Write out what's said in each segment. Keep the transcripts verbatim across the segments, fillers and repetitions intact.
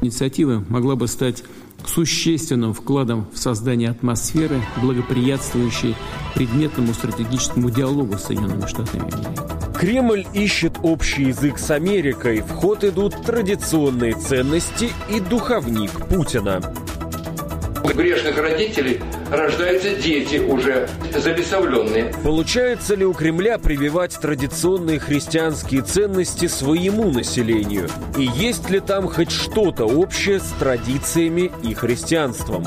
Инициатива могла бы стать существенным вкладом в создание атмосферы, благоприятствующей предметному стратегическому диалогу с Соединенными Штатами Америки. Кремль ищет общий язык с Америкой. В ход идут традиционные ценности и духовник Путина. У грешных родителей рождаются дети уже забесовленные. Получается ли у Кремля прививать традиционные христианские ценности своему населению? И есть ли там хоть что-то общее с традициями и христианством?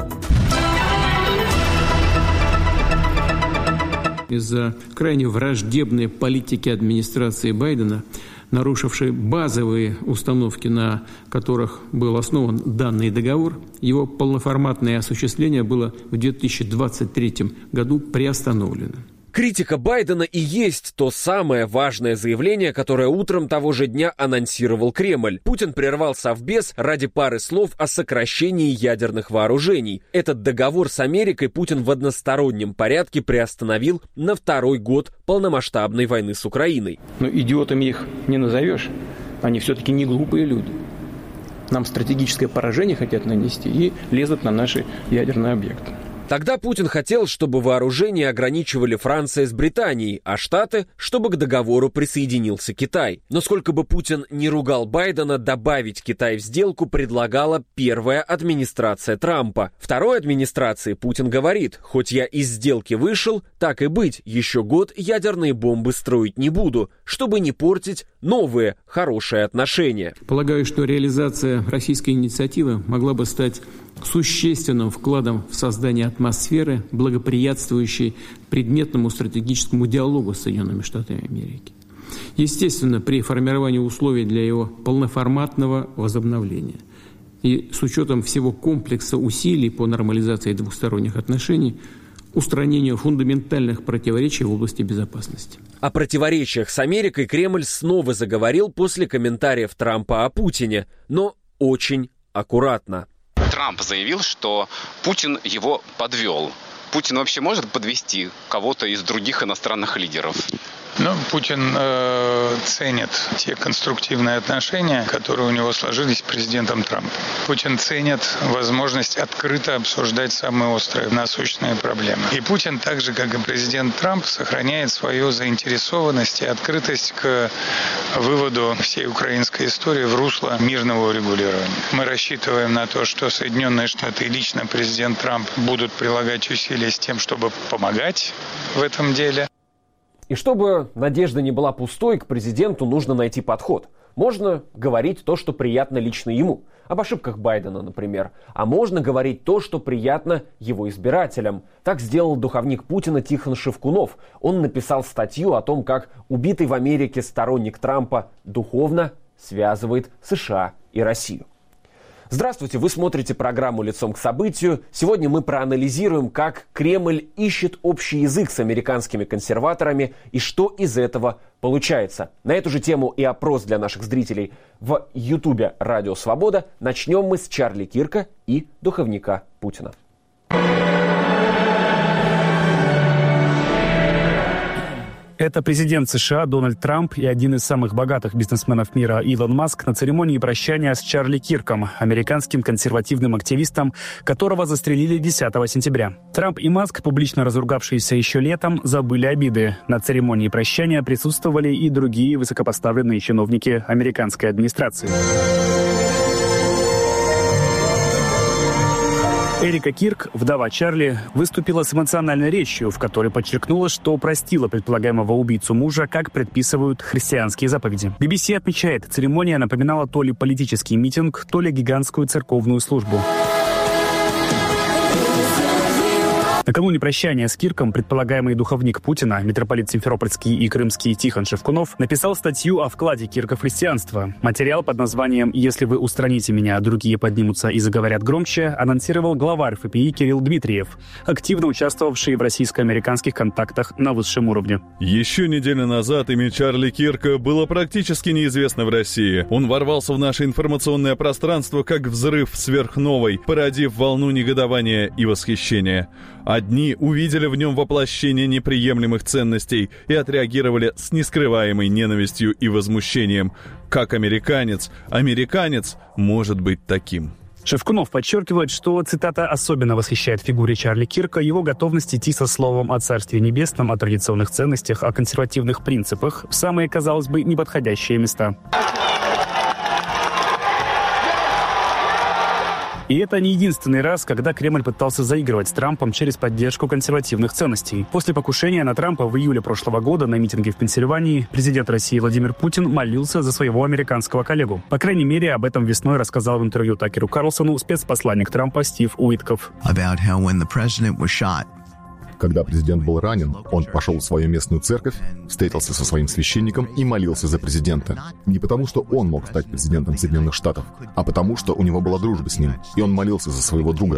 Из-за крайне враждебной политики администрации Байдена, нарушившей базовые установки, на которых был основан данный договор, его полноформатное осуществление было в две тысячи двадцать третьем году приостановлено. Критика Байдена и есть то самое важное заявление, которое утром того же дня анонсировал Кремль. Путин прервал Совбез ради пары слов о сокращении ядерных вооружений. Этот договор с Америкой Путин в одностороннем порядке приостановил на второй год полномасштабной войны с Украиной. Но идиотами их не назовешь. Они все-таки не глупые люди. Нам стратегическое поражение хотят нанести и лезут на наши ядерные объекты. Тогда Путин хотел, чтобы вооружения ограничивали Франция с Британией, а Штаты, чтобы к договору присоединился Китай. Но сколько бы Путин не ругал Байдена, добавить Китай в сделку предлагала первая администрация Трампа. Второй администрации Путин говорит: хоть я из сделки вышел, так и быть, еще год ядерные бомбы строить не буду, чтобы не портить новые хорошие отношения. Полагаю, что реализация российской инициативы могла бы стать существенным вкладом в создание атмосферы, благоприятствующей предметному стратегическому диалогу с Соединенными Штатами Америки. Естественно, при формировании условий для его полноформатного возобновления и с учетом всего комплекса усилий по нормализации двухсторонних отношений, устранению фундаментальных противоречий в области безопасности. О противоречиях с Америкой Кремль снова заговорил после комментариев Трампа о Путине, но очень аккуратно. Трамп заявил, что Путин его подвел. Путин вообще может подвести кого-то из других иностранных лидеров? Ну, Путин э, ценит те конструктивные отношения, которые у него сложились с президентом Трампом. Путин ценит возможность открыто обсуждать самые острые, насущные проблемы. И Путин, так же, как и президент Трамп, сохраняет свою заинтересованность и открытость к выводу всей украинской истории в русло мирного урегулирования. Мы рассчитываем на то, что Соединенные Штаты и лично президент Трамп будут прилагать усилия с тем, чтобы помогать в этом деле. И чтобы надежда не была пустой, к президенту нужно найти подход. Можно говорить то, что приятно лично ему. Об ошибках Байдена, например. А можно говорить то, что приятно его избирателям. Так сделал духовник Путина Тихон Шевкунов. Он написал статью о том, как убитый в Америке сторонник Трампа духовно связывает США и Россию. Здравствуйте, вы смотрите программу «Лицом к событию». Сегодня мы проанализируем, как Кремль ищет общий язык с американскими консерваторами и что из этого получается. На эту же тему и опрос для наших зрителей в Ютубе «Радио Свобода». Начнем мы с Чарли Кирка и духовника Путина. Это президент США Дональд Трамп и один из самых богатых бизнесменов мира Илон Маск на церемонии прощания с Чарли Кирком, американским консервативным активистом, которого застрелили десятого сентября. Трамп и Маск, публично разругавшиеся еще летом, забыли обиды. На церемонии прощания присутствовали и другие высокопоставленные чиновники американской администрации. Эрика Кирк, вдова Чарли, выступила с эмоциональной речью, в которой подчеркнула, что простила предполагаемого убийцу мужа, как предписывают христианские заповеди. би би си отмечает, церемония напоминала то ли политический митинг, то ли гигантскую церковную службу. Накануне прощания с Кирком предполагаемый духовник Путина, митрополит Симферопольский и крымский Тихон Шевкунов, написал статью о вкладе Кирка в христианство. Материал под названием «Если вы устраните меня, другие поднимутся и заговорят громче» анонсировал глава эр эф пи и Кирилл Дмитриев, активно участвовавший в российско-американских контактах на высшем уровне. Еще неделю назад имя Чарли Кирка было практически неизвестно в России. Он ворвался в наше информационное пространство как взрыв сверхновой, породив волну негодования и восхищения. Одни увидели в нем воплощение неприемлемых ценностей и отреагировали с нескрываемой ненавистью и возмущением. Как американец, американец может быть таким. Шевкунов подчеркивает, что, цитата, «особенно восхищает в фигуре Чарли Кирка его готовность идти со словом о Царстве Небесном, о традиционных ценностях, о консервативных принципах в самые, казалось бы, неподходящие места». И это не единственный раз, когда Кремль пытался заигрывать с Трампом через поддержку консервативных ценностей. После покушения на Трампа в июле прошлого года на митинге в Пенсильвании президент России Владимир Путин молился за своего американского коллегу. По крайней мере, об этом весной рассказал в интервью Такеру Карлсону спецпосланник Трампа Стив Уитков. Когда президент был ранен, он пошел в свою местную церковь, встретился со своим священником и молился за президента. Не потому, что он мог стать президентом Соединенных Штатов, а потому, что у него была дружба с ним, и он молился за своего друга.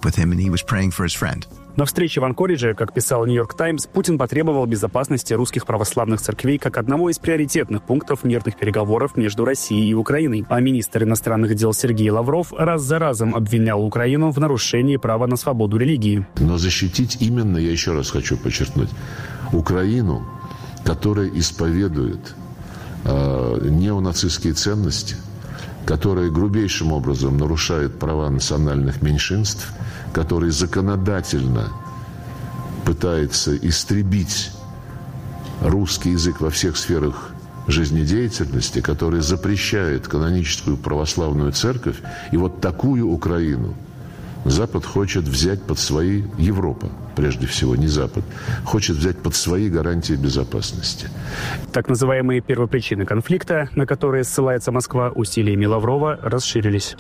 На встрече в Анкоридже, как писал «Нью-Йорк Таймс», Путин потребовал безопасности русских православных церквей как одного из приоритетных пунктов мирных переговоров между Россией и Украиной. А министр иностранных дел Сергей Лавров раз за разом обвинял Украину в нарушении права на свободу религии. Но защитить именно, я еще раз хочу подчеркнуть, Украину, которая исповедует э, неонацистские ценности, которая грубейшим образом нарушает права национальных меньшинств, который законодательно пытается истребить русский язык во всех сферах жизнедеятельности, который запрещает каноническую православную церковь. И вот такую Украину Запад хочет взять под свои, Европа, прежде всего, не Запад, хочет взять под свои гарантии безопасности. Так называемые первопричины конфликта, на которые ссылается Москва, усилиями Лаврова расширились.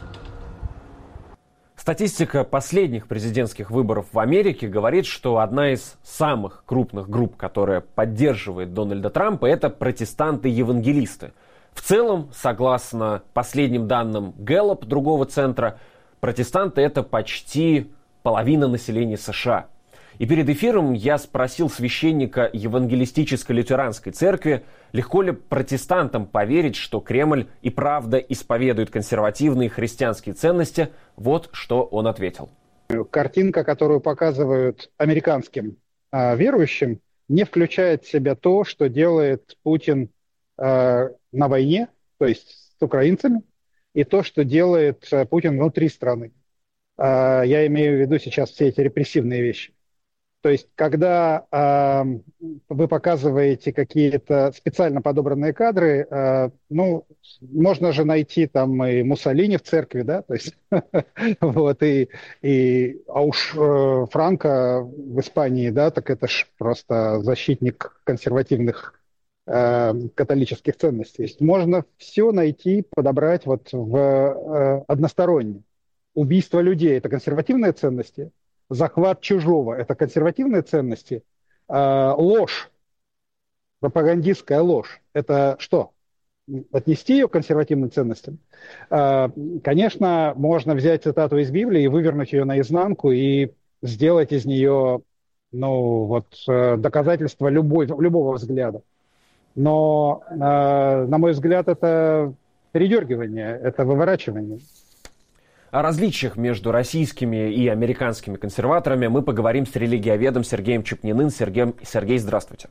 Статистика последних президентских выборов в Америке говорит, что одна из самых крупных групп, которая поддерживает Дональда Трампа, это протестанты-евангелисты. В целом, согласно последним данным Гэллоп, другого центра, протестанты – это почти половина населения США. И перед эфиром я спросил священника Евангелистической лютеранской церкви, легко ли протестантам поверить, что Кремль и правда исповедует консервативные христианские ценности. Вот что он ответил. Картинка, которую показывают американским э, верующим, не включает в себя то, что делает Путин э, на войне, то есть с украинцами, и то, что делает э, Путин внутри страны. Э, я имею в виду сейчас все эти репрессивные вещи. То есть, когда э, вы показываете какие-то специально подобранные кадры, э, ну, можно же найти там и Муссолини в церкви, да, то есть, вот, и, и, а уж э, Франко в Испании, да, так это ж просто защитник консервативных э, католических ценностей. То есть, можно все найти, подобрать вот в э, односторонне. Убийство людей – это консервативные ценности. Захват чужого – это консервативные ценности. Э, ложь, пропагандистская ложь – это что? Отнести ее к консервативным ценностям? Э, конечно, можно взять цитату из Библии и вывернуть ее наизнанку и сделать из нее, ну, вот, доказательство любой, любого взгляда. Но, э, на мой взгляд, это передергивание, это выворачивание. О различиях между российскими и американскими консерваторами мы поговорим с религиоведом Сергеем Чепниным. Сергей, Сергей, здравствуйте.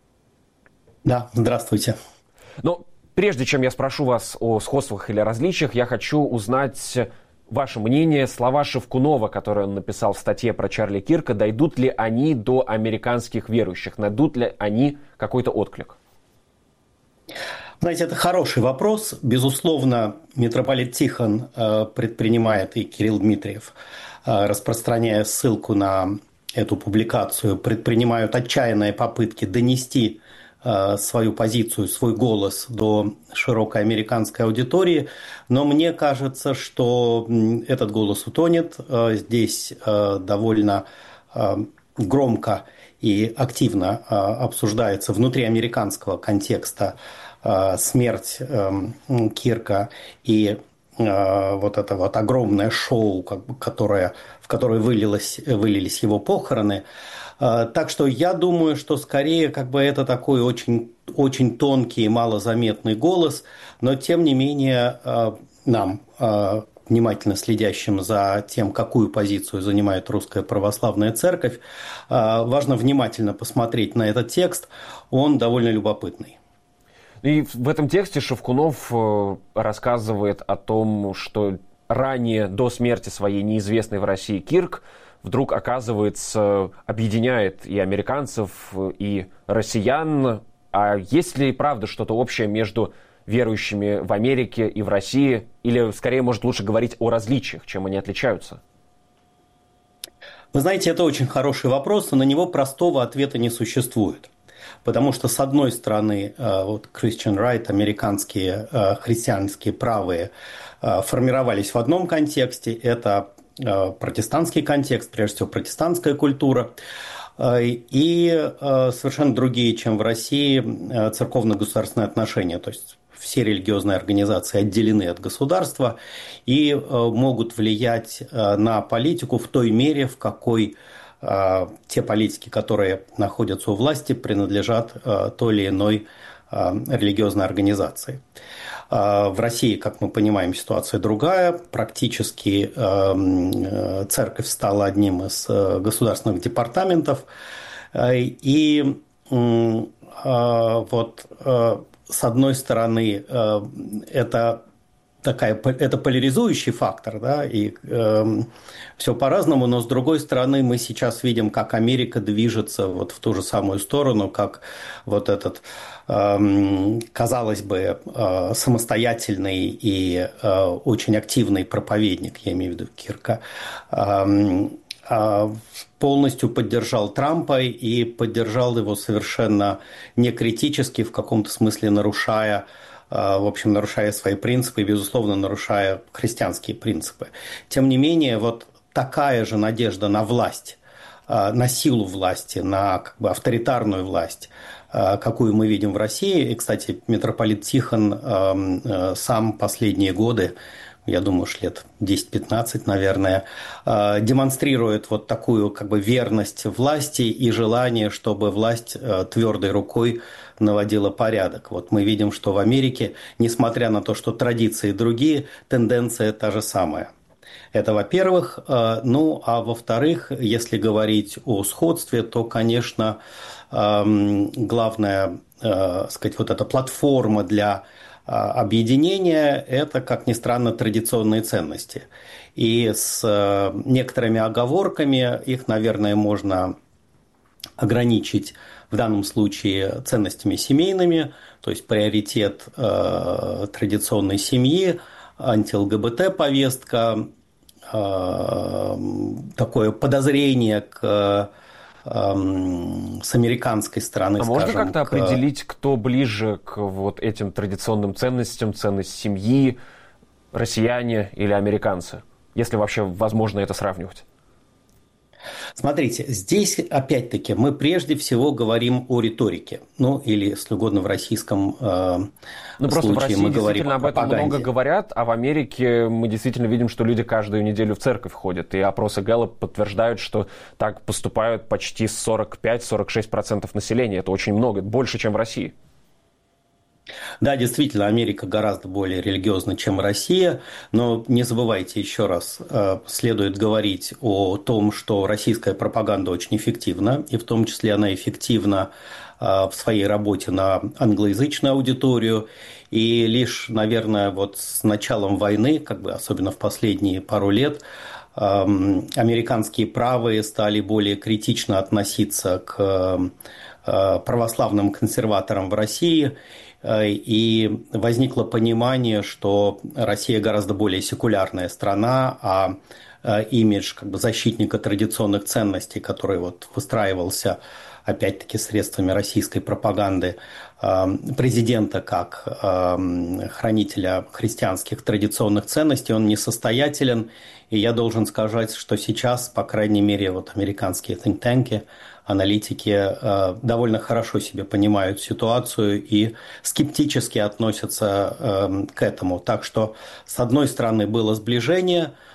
Да, здравствуйте. Но прежде чем я спрошу вас о сходствах или различиях, я хочу узнать ваше мнение. Слова Шевкунова, которые он написал в статье про Чарли Кирка, дойдут ли они до американских верующих? Найдут ли они какой-то отклик? Знаете, это хороший вопрос. Безусловно, митрополит Тихон э, предпринимает, и Кирилл Дмитриев, э, распространяя ссылку на эту публикацию, предпринимают отчаянные попытки донести э, свою позицию, свой голос до широкой американской аудитории. Но мне кажется, что этот голос утонет. Э, здесь э, довольно э, громко и активно э, обсуждается внутри американского контекста смерть э, Кирка и э, вот это вот огромное шоу, как бы, которое, в которое вылилось, вылились его похороны. Э, так что я думаю, что скорее как бы это такой очень, очень тонкий и малозаметный голос, но тем не менее э, нам, э, внимательно следящим за тем, какую позицию занимает Русская Православная Церковь, важно внимательно посмотреть на этот текст, он довольно любопытный. И в этом тексте Шевкунов рассказывает о том, что ранее, до смерти своей неизвестной в России Кирк, вдруг, оказывается, объединяет и американцев, и россиян. А есть ли правда что-то общее между верующими в Америке и в России? Или, скорее, может, лучше говорить о различиях, чем они отличаются? Вы знаете, это очень хороший вопрос, но на него простого ответа не существует. Потому что, с одной стороны, вот Christian Right, американские христианские правые, формировались в одном контексте. Это протестантский контекст, прежде всего протестантская культура. И совершенно другие, чем в России, церковно-государственные отношения. То есть все религиозные организации отделены от государства и могут влиять на политику в той мере, в какой те политики, которые находятся у власти, принадлежат той или иной религиозной организации. В России, как мы понимаем, ситуация другая. Практически церковь стала одним из государственных департаментов. И вот с одной стороны, это такая, это поляризующий фактор, да, и э, все по-разному, но с другой стороны мы сейчас видим, как Америка движется вот в ту же самую сторону, как вот этот, э, казалось бы, э, самостоятельный и э, очень активный проповедник, я имею в виду Кирка, э, э, полностью поддержал Трампа и поддержал его совершенно некритически, в каком-то смысле нарушая в общем, нарушая свои принципы и, безусловно, нарушая христианские принципы. Тем не менее, вот такая же надежда на власть, на силу власти, на как бы авторитарную власть, какую мы видим в России. И, кстати, митрополит Тихон сам последние годы, я думаю, уж лет десять-пятнадцать, наверное, демонстрирует вот такую как бы верность власти и желание, чтобы власть твердой рукой наводила порядок. Вот мы видим, что в Америке, несмотря на то, что традиции другие, тенденция та же самая. Это во-первых. Ну, а во-вторых, если говорить о сходстве, то, конечно, главная, сказать, вот эта платформа для объединения – это, как ни странно, традиционные ценности. И с некоторыми оговорками их, наверное, можно ограничить в данном случае ценностями семейными, то есть приоритет э, традиционной семьи, анти-ЛГБТ-повестка, э, такое подозрение к, э, с американской стороны, а скажем. Можно как-то к... определить, кто ближе к вот этим традиционным ценностям, ценность семьи, россияне или американцы, если вообще возможно это сравнивать? Смотрите, здесь, опять-таки, мы прежде всего говорим о риторике. Ну, или, если угодно, в российском э, ну, просто случае в России мы говорим действительно о об этом много говорят, а в Америке мы действительно видим, что люди каждую неделю в церковь ходят. И опросы Гэллоп подтверждают, что так поступают почти сорок пять - сорок шесть процентов населения. Это очень много, больше, чем в России. Да, действительно, Америка гораздо более религиозна, чем Россия, но не забывайте еще раз, следует говорить о том, что российская пропаганда очень эффективна, и в том числе она эффективна в своей работе на англоязычную аудиторию, и лишь, наверное, вот с началом войны, как бы особенно в последние пару лет, американские правые стали более критично относиться к православным консерваторам в России, и возникло понимание, что Россия гораздо более секулярная страна, а имидж как бы защитника традиционных ценностей, который вот выстраивался опять-таки средствами российской пропаганды, президента как хранителя христианских традиционных ценностей, он несостоятелен. И я должен сказать, что сейчас, по крайней мере, вот американские think-танки, аналитики довольно хорошо себе понимают ситуацию и скептически относятся к этому. Так что, с одной стороны, было сближение,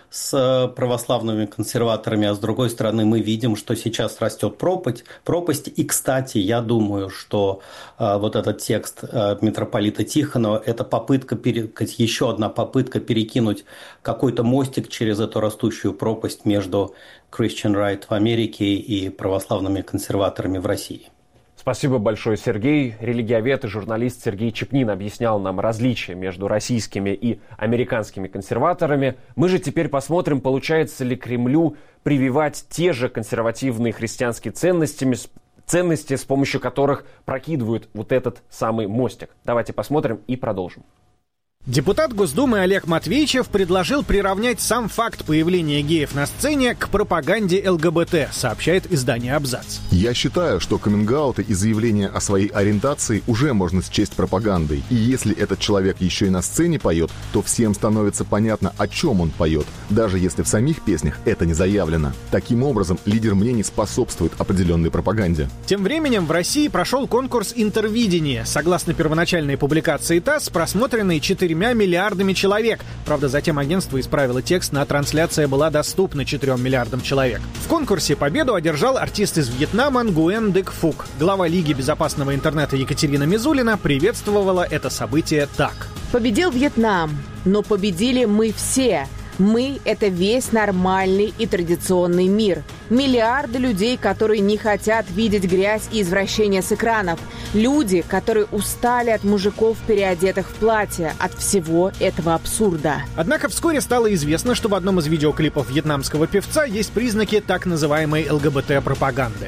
с православными консерваторами, а с другой стороны мы видим, что сейчас растет пропасть. пропасть. И, кстати, я думаю, что э, вот этот текст э, митрополита Тихонова – это попытка, еще одна попытка перекинуть какой-то мостик через эту растущую пропасть между Christian Right в Америке и православными консерваторами в России. Спасибо большое, Сергей. Религиовед и журналист Сергей Чепнин объяснял нам различия между российскими и американскими консерваторами. Мы же теперь посмотрим, получается ли Кремлю прививать те же консервативные христианские ценности, ценности, с помощью которых прокидывают вот этот самый мостик. Давайте посмотрим и продолжим. Депутат Госдумы Олег Матвейчев предложил приравнять сам факт появления геев на сцене к пропаганде ЛГБТ, сообщает издание «Абзац». Я считаю, что каминг-ауты и заявления о своей ориентации уже можно счесть пропагандой. И если этот человек еще и на сцене поет, то всем становится понятно, о чем он поет, даже если в самих песнях это не заявлено. Таким образом, лидер мнений способствует определенной пропаганде. Тем временем в России прошел конкурс «Интервидение». Согласно первоначальной публикации ТАСС, просмотренный четыре миллиардами человек. Правда, затем агентство исправило текст, на трансляция была доступна четырем миллиардам человек. В конкурсе победу одержал артист из Вьетнама Нгуен Дык Фук. Глава Лиги безопасного интернета Екатерина Мизулина приветствовала это событие так. Победил Вьетнам, но победили мы все. Мы — это весь нормальный и традиционный мир. Миллиарды людей, которые не хотят видеть грязь и извращения с экранов. Люди, которые устали от мужиков, переодетых в платье, от всего этого абсурда. Однако вскоре стало известно, что в одном из видеоклипов вьетнамского певца есть признаки так называемой ЛГБТ-пропаганды.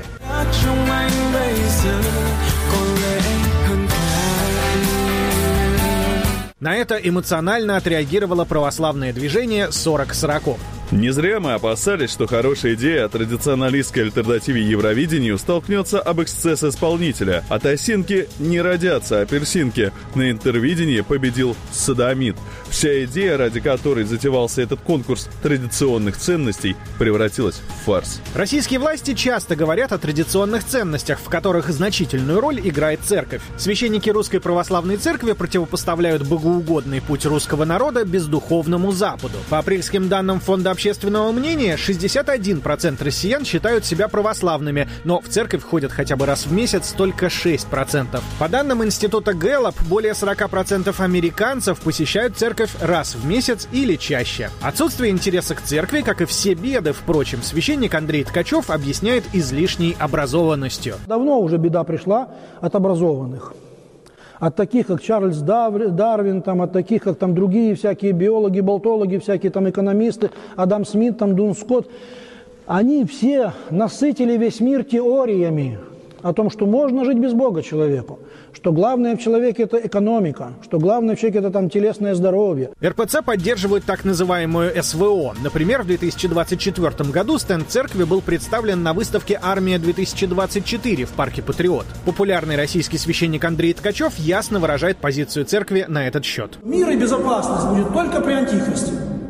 На это эмоционально отреагировало православное движение сорок сороков. Не зря мы опасались, что хорошая идея о традиционалистской альтернативе Евровидению столкнется об эксцесс исполнителя. От осинки не родятся апельсинки. На Интервидении победил содомит. Вся идея, ради которой затевался этот конкурс традиционных ценностей, превратилась в фарс. Российские власти часто говорят о традиционных ценностях, в которых значительную роль играет церковь. Священники Русской Православной Церкви противопоставляют богоугодный путь русского народа бездуховному Западу. По апрельским данным Фонда общественного мнения, шестьдесят один процент россиян считают себя православными, но в церковь ходят хотя бы раз в месяц только шесть процентов. По данным Института Гэллоп, более сорок процентов американцев посещают церковь раз в месяц или чаще. Отсутствие интереса к церкви, как и все беды, впрочем, священник Андрей Ткачев объясняет излишней образованностью. Давно уже беда пришла от образованных. От таких, как Чарльз Дарвин, там, от таких, как там другие всякие биологи, болтологи, всякие там экономисты, Адам Смит, там, Дун Скотт. Они все насытили весь мир теориями о том, что можно жить без Бога человеку, что главное в человеке – это экономика, что главное в человеке – это там телесное здоровье. эр пэ цэ поддерживает так называемую эс вэ о. Например, в две тысячи двадцать четвёртом году стенд церкви был представлен на выставке «Армия-две тысячи двадцать четыре» в парке «Патриот». Популярный российский священник Андрей Ткачев ясно выражает позицию церкви на этот счет. Мир и безопасность будет только при антихристе.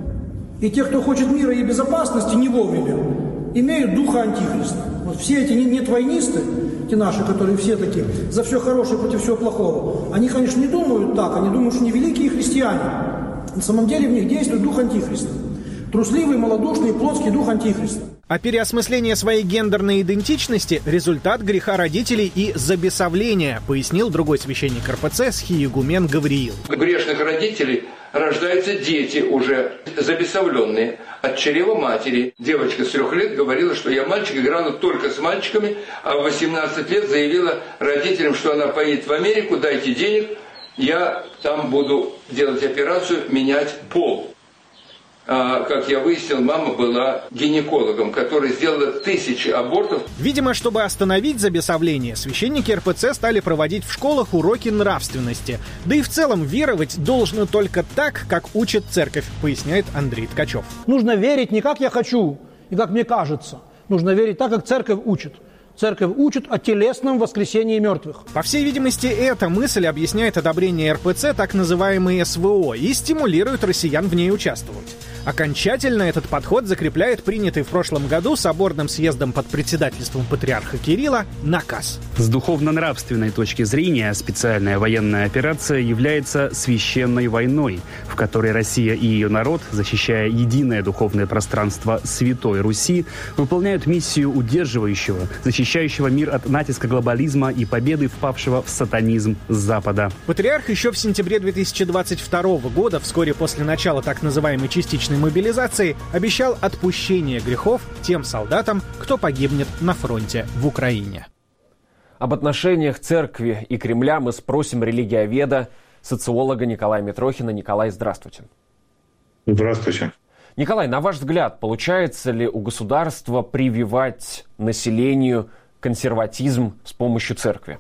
И те, кто хочет мира и безопасности, не вовремя, имеют духа антихриста. Вот все эти нетвойнисты, те наши, которые все такие, за все хорошее против всего плохого, они, конечно, не думают так, они думают, что они великие христиане. На самом деле в них действует дух антихриста. Трусливый, малодушный, плотский дух антихриста. А переосмысление своей гендерной идентичности – результат греха родителей и забесовления, пояснил другой священник эр пэ цэ схиегумен Гавриил. У грешных родителей рождаются дети уже забесовленные от чрева матери. Девочка с трех лет говорила, что я мальчик, играла только с мальчиками, а в восемнадцать лет заявила родителям, что она поедет в Америку, дайте денег, я там буду делать операцию, менять пол. А, как я выяснил, мама была гинекологом, которая сделала тысячи абортов. Видимо, чтобы остановить забесовление, священники эр пэ цэ стали проводить в школах уроки нравственности. Да и в целом веровать должно только так, как учит церковь, поясняет Андрей Ткачев. Нужно верить не как я хочу и как мне кажется. Нужно верить так, как церковь учит. Церковь учит о телесном воскресении мертвых. По всей видимости, эта мысль объясняет одобрение эр пэ цэ так называемой эс вэ о и стимулирует россиян в ней участвовать. Окончательно этот подход закрепляет принятый в прошлом году соборным съездом под председательством патриарха Кирилла наказ. С духовно-нравственной точки зрения специальная военная операция является священной войной, в которой Россия и ее народ, защищая единое духовное пространство Святой Руси, выполняют миссию удерживающего, защищающего мир от натиска глобализма и победы впавшего в сатанизм Запада. Патриарх еще в сентябре две тысячи двадцать второго года, вскоре после начала так называемой частичной мобилизации, обещал отпущение грехов тем солдатам, кто погибнет на фронте в Украине. Об отношениях церкви и Кремля мы спросим религиоведа, социолога Николая Митрохина. Николай, здравствуйте. Здравствуйте. Николай, на ваш взгляд, получается ли у государства прививать населению консерватизм с помощью церкви?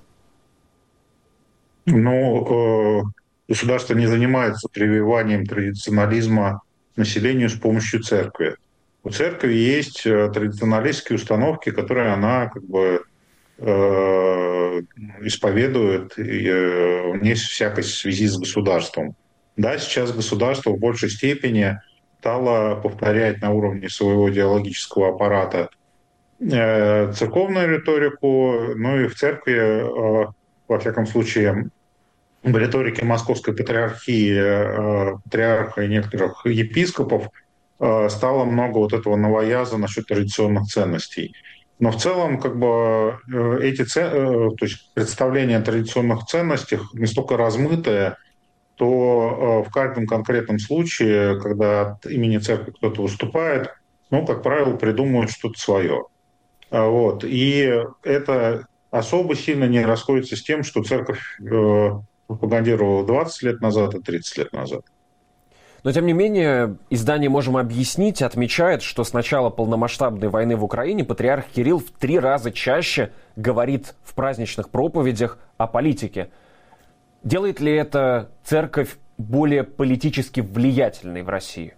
Ну, э, государство не занимается прививанием традиционализма населению с помощью церкви. У церкви есть традиционалистские установки, которые она как бы э, исповедует э, вне всякой связи с государством. Да, сейчас государство в большей степени стало повторять на уровне своего идеологического аппарата э, церковную риторику, ну и в церкви, э, во всяком случае, в риторике Московской патриархии, патриарха и некоторых епископов стало много вот этого новояза насчет традиционных ценностей. Но в целом как бы эти то есть представления о традиционных ценностях настолько размытые, то в каждом конкретном случае, когда от имени церкви кто-то выступает, ну, как правило, придумывают что-то свое. Вот. И это особо сильно не расходится с тем, что церковь пропагандировала двадцать лет назад и тридцать лет назад. Но, тем не менее, издание «Можем объяснить» отмечает, что с начала полномасштабной войны в Украине патриарх Кирилл в три раза чаще говорит в праздничных проповедях о политике. Делает ли это церковь более политически влиятельной в России?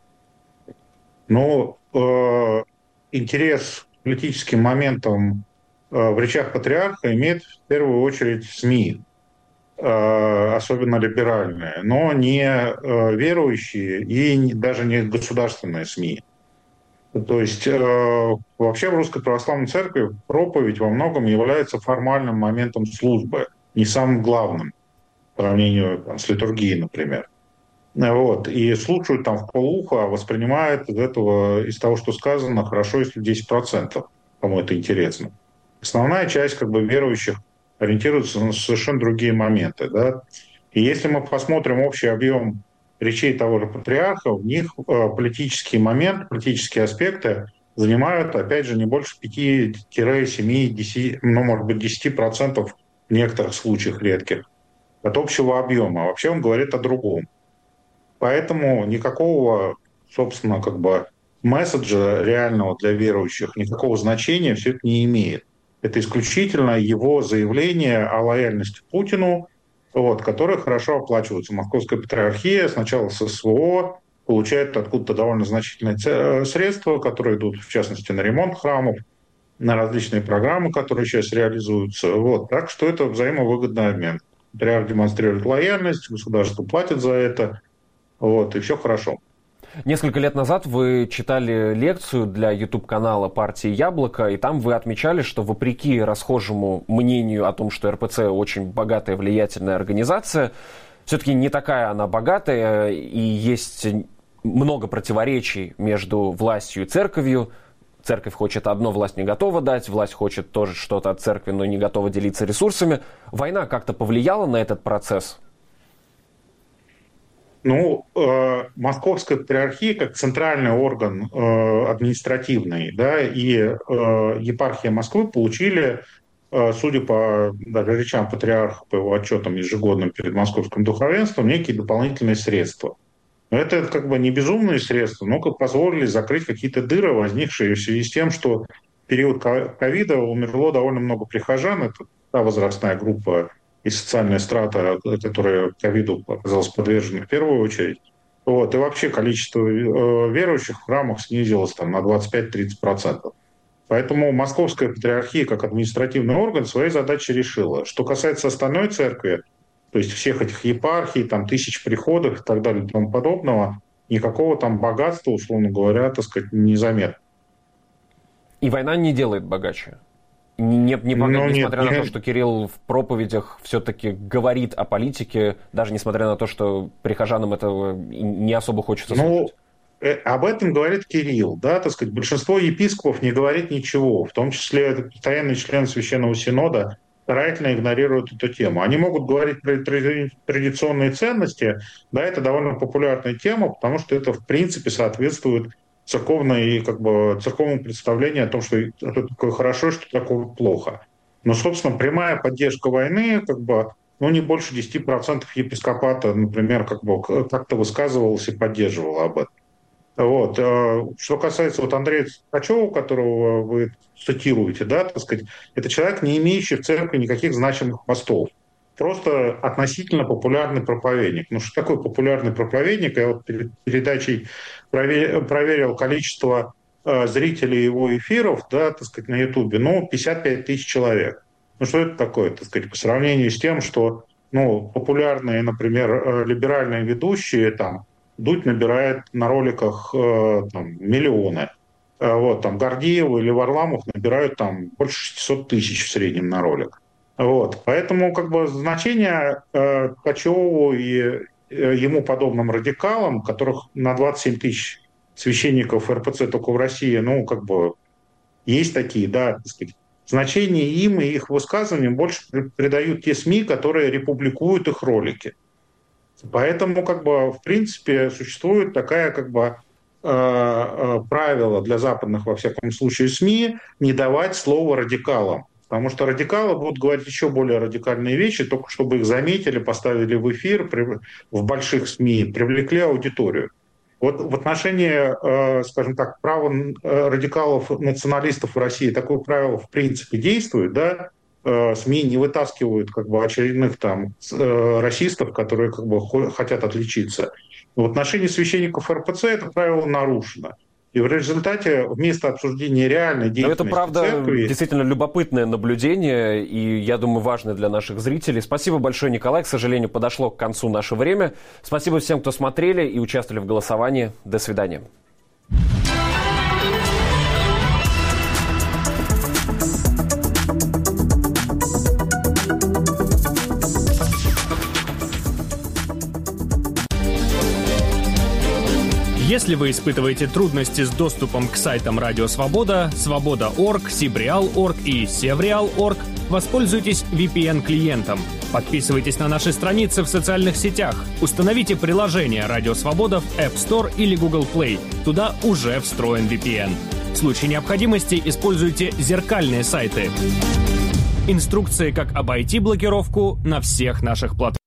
Ну, э, интерес к политическим моментам э, в речах патриарха имеет в первую очередь СМИ. Особенно либеральные, но не верующие и даже не государственные СМИ. То есть вообще в Русской Православной Церкви проповедь во многом является формальным моментом службы, не самым главным по сравнению там, с литургией, например. Вот. И слушают там в полуха, а воспринимают из этого, из того, что сказано, хорошо, если десять процентов, кому это интересно. Основная часть как бы верующих ориентируются на совершенно другие моменты. Да? И если мы посмотрим общий объем речей того же патриарха, в них э, политический момент, политические аспекты занимают, опять же, не больше пяти-семи, ну, может быть, десять процентов в некоторых случаях редких от общего объема. Вообще он говорит о другом. Поэтому никакого, собственно, как бы месседжа реального для верующих, никакого значения все это не имеет. Это исключительно его заявление о лояльности Путину, вот, которые хорошо оплачиваются. Московская патриархия сначала с эс вэ о получает откуда-то довольно значительные средства, которые идут, в частности, на ремонт храмов, на различные программы, которые сейчас реализуются. Вот. Так что это взаимовыгодный обмен. Патриарх демонстрирует лояльность, государство платит за это, вот, и все хорошо. Несколько лет назад вы читали лекцию для YouTube-канала партии «Яблоко», и там вы отмечали, что вопреки расхожему мнению о том, что эр пэ цэ очень богатая, влиятельная организация, все-таки не такая она богатая, и есть много противоречий между властью и церковью. Церковь хочет одно, власть не готова дать, власть хочет тоже что-то от церкви, но не готова делиться ресурсами. Война как-то повлияла на этот процесс? Ну, э, Московская патриархия как центральный орган э, административный, да, и э, епархия Москвы получили, э, судя по даже речам патриарха, по его отчетам ежегодным перед московским духовенством, некие дополнительные средства. Но это как бы не безумные средства, но как позволили закрыть какие-то дыры, возникшие в связи с тем, что в период ковида умерло довольно много прихожан, это та возрастная группа и социальная страта, которая ковиду оказалась подвержена в первую очередь. Вот. И вообще количество верующих в храмах снизилось там, на двадцать пять-тридцать процентов. Поэтому Московская патриархия как административный орган свои задачи решила. Что касается остальной церкви, то есть всех этих епархий, там, тысяч приходов и так далее и тому подобного, никакого там богатства, условно говоря, так сказать, незаметно. И война не делает богаче. Не, не, не, ну, несмотря нет, на нет. то, что Кирилл в проповедях все-таки говорит о политике, даже несмотря на то, что прихожанам этого не особо хочется слушать. Ну, об этом говорит Кирилл, да, так сказать, большинство епископов не говорит ничего, в том числе постоянные члены Священного Синода старательно игнорируют эту тему. Они могут говорить про традиционные ценности, да, это довольно популярная тема, потому что это, в принципе, соответствует церковной, как бы, церковному представлению о том, что это такое хорошо, что такое плохо. Но, собственно, прямая поддержка войны, как бы, ну, не больше десяти процентов епископата, например, как бы, как-то высказывалось и поддерживало об этом. Вот. Что касается вот Андрея Ткачева, которого вы цитируете, да, так сказать, это человек, не имеющий в церкви никаких значимых постов. Просто относительно популярный проповедник. Ну, что такое популярный проповедник? Я вот перед передачей проверил количество э, зрителей его эфиров, да, так сказать, на Ютубе. Ну, пятьдесят пять тысяч человек. Ну, что это такое, так сказать, по сравнению с тем, что, ну, популярные, например, либеральные ведущие, там, Дудь набирает на роликах э, там, миллионы. Э, вот, там, Гордеева или Варламов набирают там больше шестьсот тысяч в среднем на ролик. Вот. Поэтому как бы значение э, Ткачеву и э, ему подобным радикалам, которых на двадцать семь тысяч священников эр пэ цэ только в России, ну, как бы есть такие, да, так сказать, значение им и их высказываниям больше придают те СМИ, которые републикуют их ролики. Поэтому, как бы, в принципе, существует такая, как бы, э, э, правило для западных, во всяком случае, СМИ не давать слово радикалам. Потому что радикалы будут говорить еще более радикальные вещи, только чтобы их заметили, поставили в эфир, в больших СМИ, привлекли аудиторию. Вот в отношении, скажем так, права радикалов, националистов в России такое правило в принципе действует, да? СМИ не вытаскивают как бы очередных там расистов, которые как бы хотят отличиться. В отношении священников эр пэ цэ это правило нарушено. И в результате вместо обсуждения реальной деятельности Но это, правда, церкви... действительно любопытное наблюдение, и, я думаю, важное для наших зрителей. Спасибо большое, Николай. К сожалению, подошло к концу наше время. Спасибо всем, кто смотрели и участвовали в голосовании. До свидания. Если вы испытываете трудности с доступом к сайтам Радио Свобода, Свобода точка орг, Сибреал точка орг и Севреал точка орг, воспользуйтесь ви пи эн-клиентом. Подписывайтесь на наши страницы в социальных сетях. Установите приложение Радио Свобода в App Store или Google Play. Туда уже встроен ви пи эн. В случае необходимости используйте зеркальные сайты. Инструкции, как обойти блокировку, на всех наших платформах.